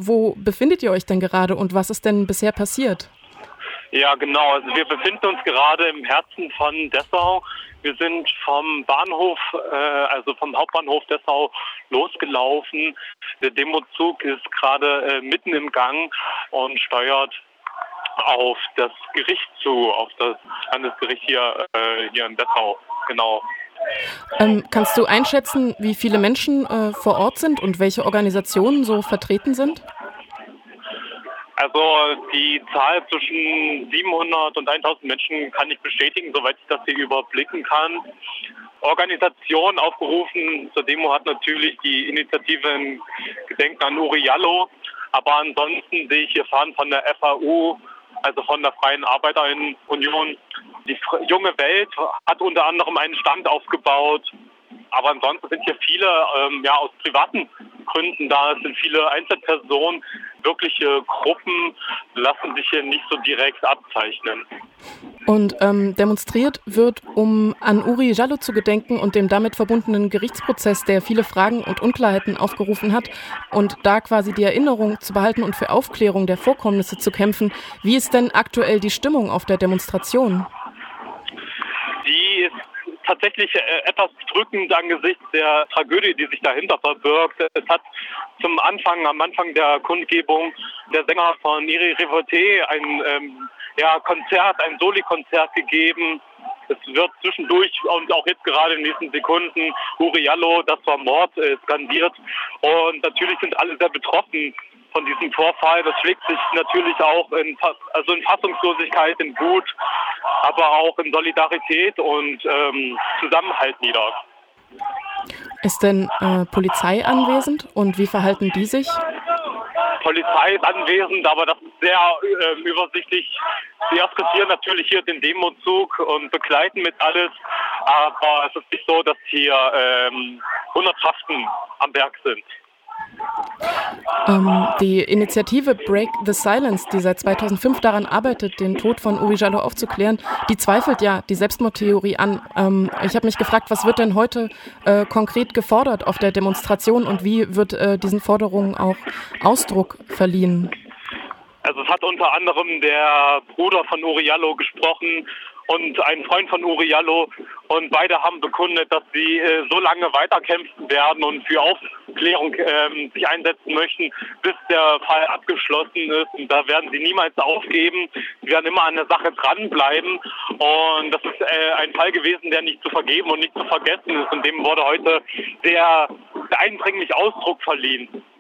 wo befindet ihr euch denn gerade und was ist denn bisher passiert? Ja, genau. Also wir befinden uns gerade im Herzen von Dessau. Wir sind vom Bahnhof, also vom Hauptbahnhof Dessau losgelaufen. Der Demozug ist gerade mitten im Gang und steuert auf das Gericht zu, auf das Landesgericht hier in Dessau. Genau. Kannst du einschätzen, wie viele Menschen vor Ort sind und welche Organisationen so vertreten sind? Also die Zahl zwischen 700 und 1000 Menschen kann ich bestätigen, soweit ich das hier überblicken kann. Organisation aufgerufen zur Demo hat natürlich die Initiative in Gedenken an Uri Jallo. Aber ansonsten sehe ich hier Fahnen von der FAU, also von der Freien Arbeiterinnenunion. Die junge Welt hat unter anderem einen Stand aufgebaut. Aber ansonsten sind hier viele aus privaten Gründen da. Es sind viele Einzelpersonen. Wirkliche Gruppen lassen sich hier nicht so direkt abzeichnen. Und demonstriert wird, um an Uri Jallo zu gedenken und dem damit verbundenen Gerichtsprozess, der viele Fragen und Unklarheiten aufgerufen hat und da quasi die Erinnerung zu behalten und für Aufklärung der Vorkommnisse zu kämpfen. Wie ist denn aktuell die Stimmung auf der Demonstration? Die ist tatsächlich etwas drückend angesichts der Tragödie, die sich dahinter verbirgt. Es hat am Anfang der Kundgebung der Sänger von Iri Revolté ein Konzert, ein Soli-Konzert gegeben. Es wird zwischendurch und auch jetzt gerade in den nächsten Sekunden Uri Jallo, das war Mord, skandiert. Und natürlich sind alle sehr betroffen von diesem Vorfall. Das schlägt sich natürlich auch in Fassungslosigkeit, in Wut, aber auch in Solidarität und Zusammenhalt nieder. Ist denn Polizei anwesend und wie verhalten die sich? Polizei ist anwesend, aber das ist sehr übersichtlich. Sie eskortieren natürlich hier den Demozug und begleiten mit alles, aber es ist nicht so, dass hier Hundertschaften am Werk sind. Die Initiative Break the Silence, die seit 2005 daran arbeitet, den Tod von Uri Jallo aufzuklären, die zweifelt ja die Selbstmordtheorie an. Ich habe mich gefragt, was wird denn heute konkret gefordert auf der Demonstration und wie wird diesen Forderungen auch Ausdruck verliehen? Also es hat unter anderem der Bruder von Uri Jallo gesprochen und ein Freund von Uri Jallo und beide haben bekundet, dass sie so lange weiterkämpfen werden und für Aufklärung sich einsetzen möchten, bis der Fall abgeschlossen ist. Und da werden sie niemals aufgeben. Sie werden immer an der Sache dranbleiben. Und das ist ein Fall gewesen, der nicht zu vergeben und nicht zu vergessen ist. Und dem wurde heute sehr eindringlich Ausdruck verliehen.